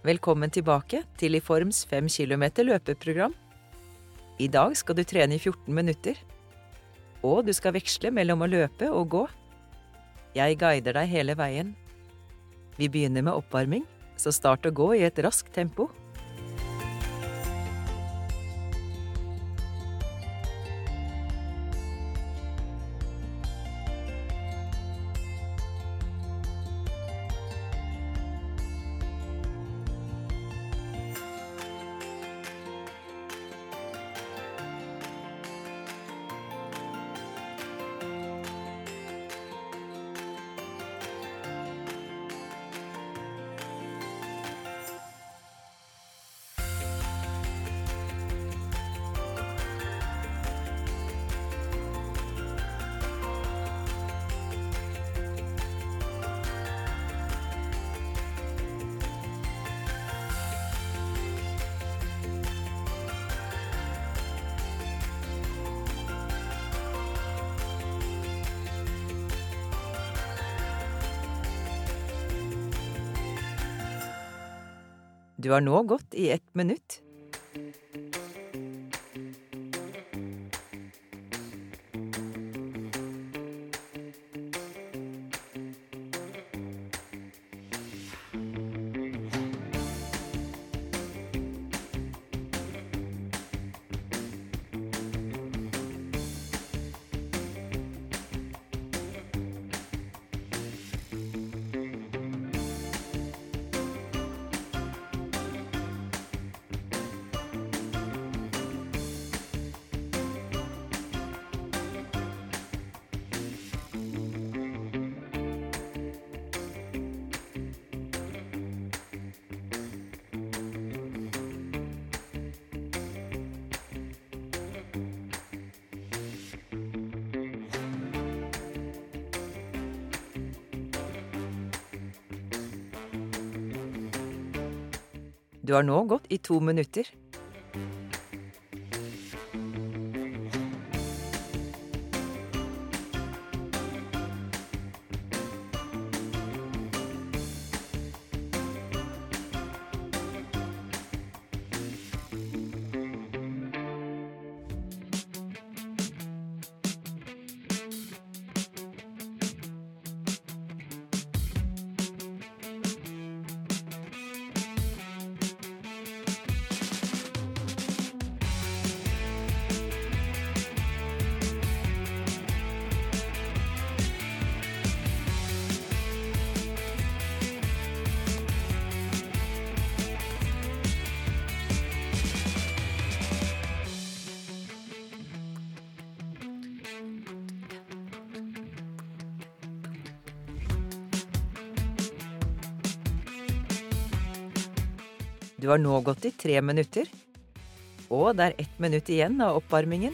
Velkommen tilbake til IFORMs 5 kilometer løpeprogram. I dag skal du trene i 14 minutter, og du skal veksle mellom å løpe og gå. Jeg guider deg hele veien. Vi begynner med oppvarming, så start å gå i et raskt tempo. Du har nå gått i 1 minutt. Du har nå gått i 2 minutter. Du har nå gått i 3 minutter, og det er 1 minutt igjen av oppvarmingen.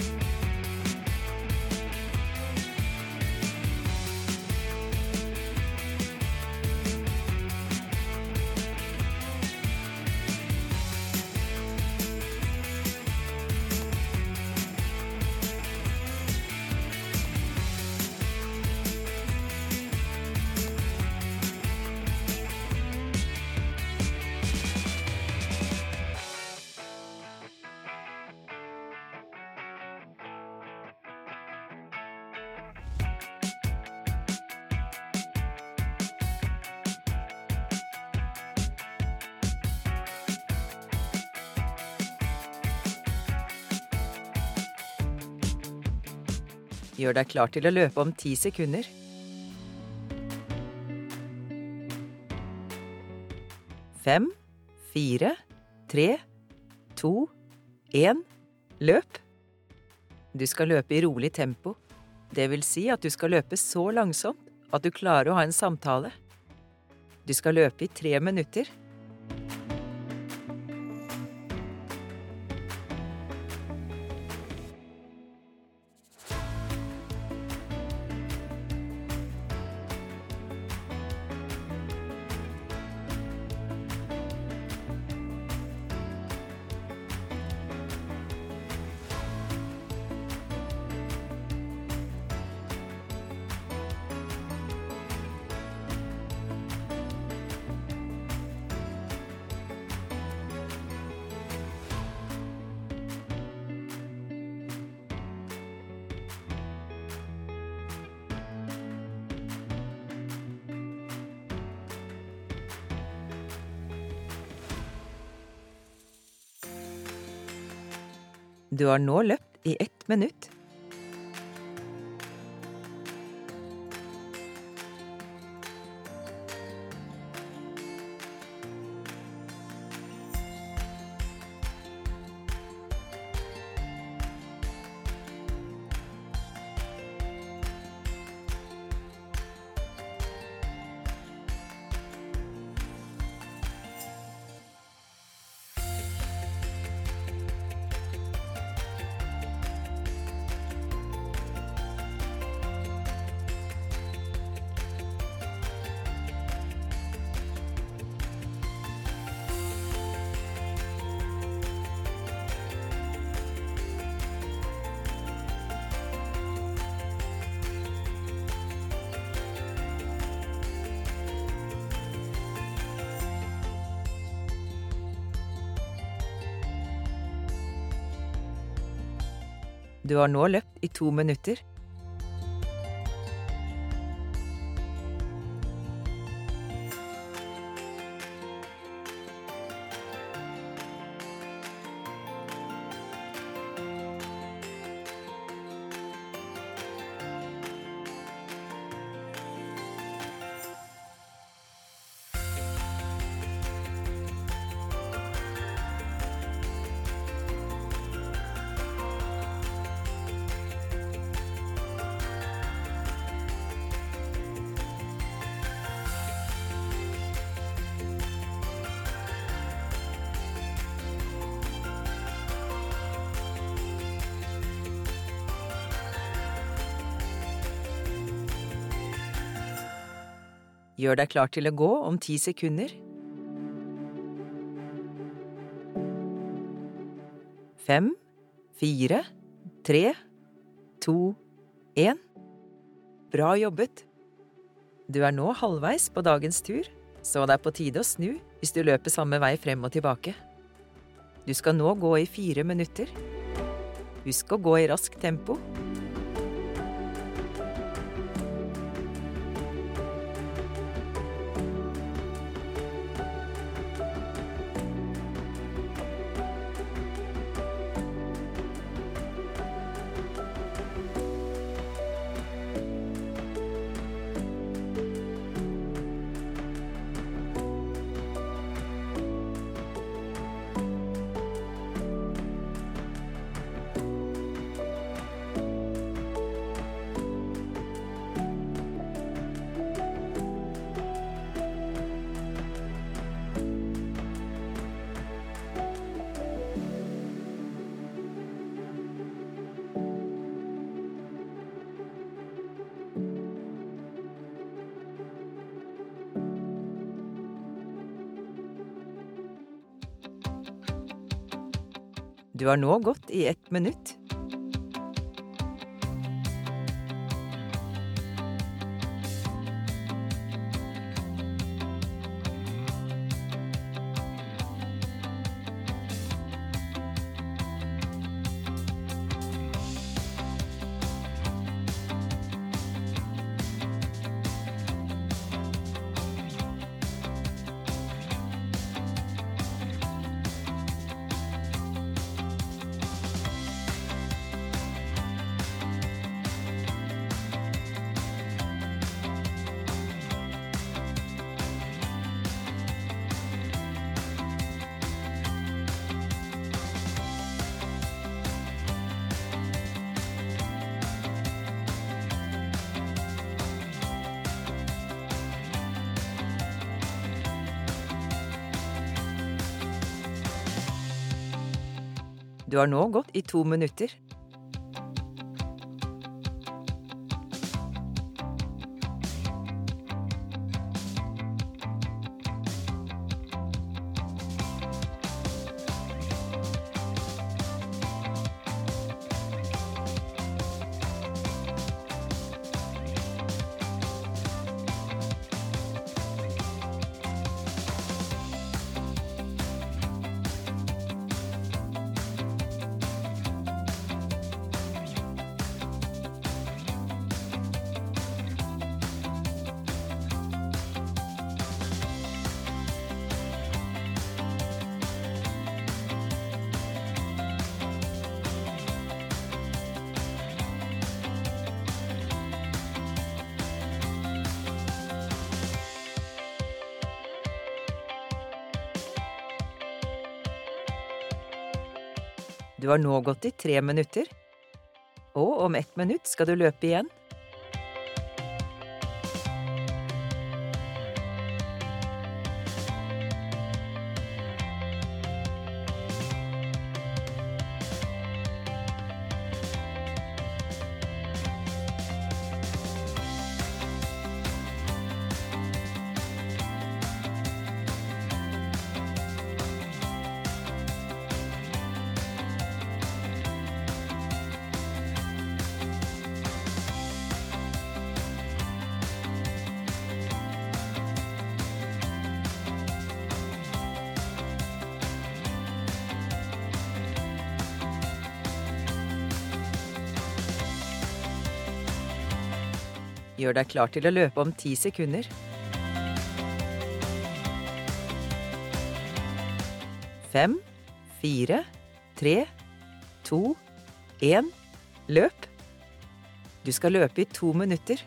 Gjør deg klar til å løpe om 10 sekunder. 5, 4, 3, 2, 1, løp! Du skal løpe i rolig tempo. Det vil si at du skal løpe så langsomt at du klarer å ha en samtale. Du skal løpe i 3 minutter. Du har nå løpt i 1 minutt. Du har nå løpt i 2 minutter. Gjør deg klar til å gå om 10 sekunder. 5, 4, 3, 2, 1. Bra jobbet! Du er nå halvveis på dagens tur, så det er på tide å snu hvis du løper samme vei frem og tilbake. Du skal nå gå i 4 minutter. Husk å gå i raskt tempo. Du har nå gått i 1 minutt. Du har nå gått i 2 minutter. Du har nå gått i 3 minutter, og om 1 minutt skal du løpe igjen. Gjør deg klar til å løpe om 10 sekunder. 5, 4, 3, 2, 1, løp! Du skal løpe i 2 minutter.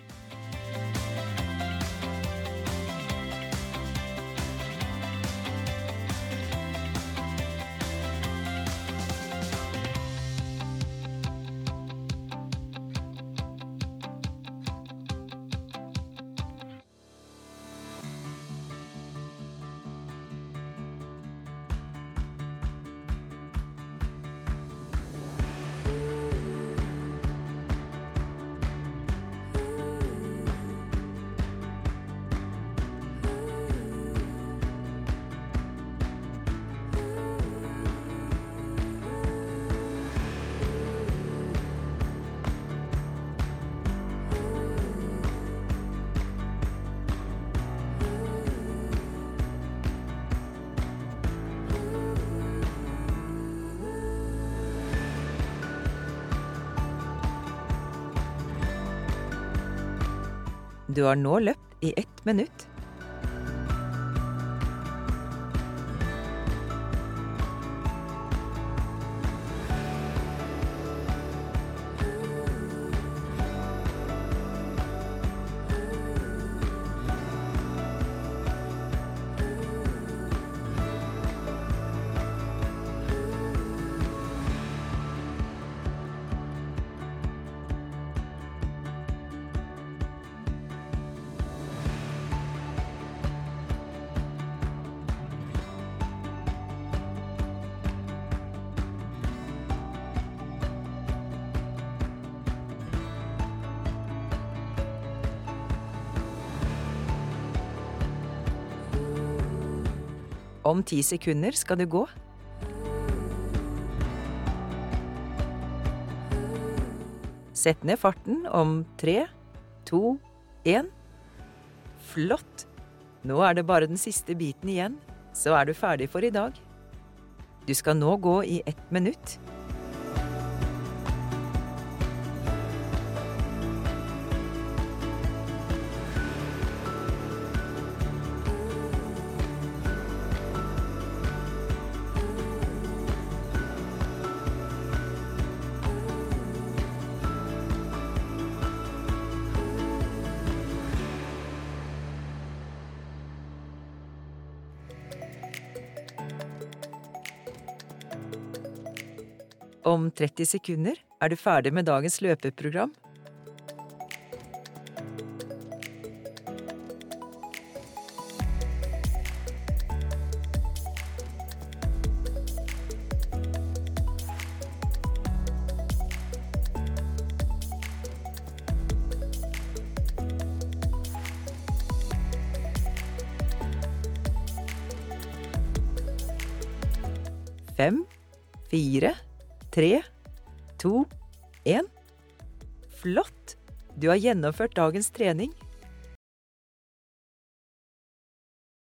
Du har nå løpt i 1 minutt. Om 10 sekunder skal du gå. Sett ned farten om 3, 2, 1. Flott! Nå er det bare den siste biten igjen, så er du ferdig for i dag. Du skal nå gå i 1 minutt. Om 30 sekunder er du ferdig med dagens løpeprogram. Fem, 4, 3, 2, 1. Flott! Du har gjennomført dagens trening.